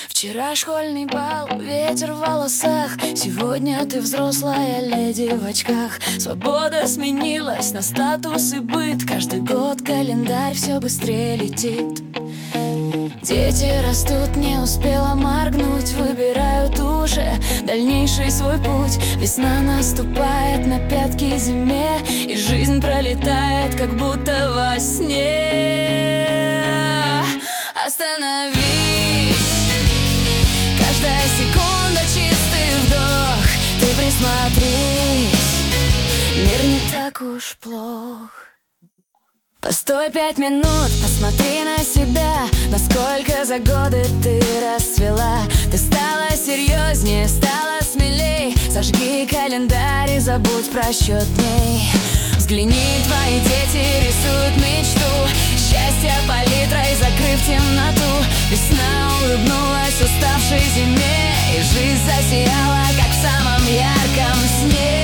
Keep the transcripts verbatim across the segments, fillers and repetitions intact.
Вчера школьный бал, ветер в волосах. Сегодня ты взрослая леди в очках. Свобода сменилась на статус и быт. Каждый год календарь все быстрее летит. Дети растут, не успела моргнуть. Выбирают уже дальнейший свой путь. Весна наступает на пятки зиме, и жизнь пролетает, как будто во сне. Остановись, каждая секунда чистый вдох. Ты присмотрись, мир не так уж плох. Постой пять минут, посмотри на себя. Насколько за годы ты расцвела. Ты стала серьезнее, стала смелей. Сожги календарь и забудь про счет дней. Взгляни, твои дети рисуют мечту. Счастье палитрой, закрыв темноту. Весна улыбнулась уставшей зиме, и жизнь засияла, как в самом ярком сне.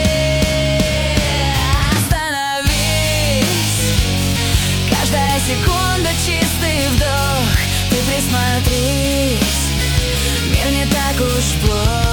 Каждая секунда чистый вдох. Ты присмотрись, мир не так уж плох.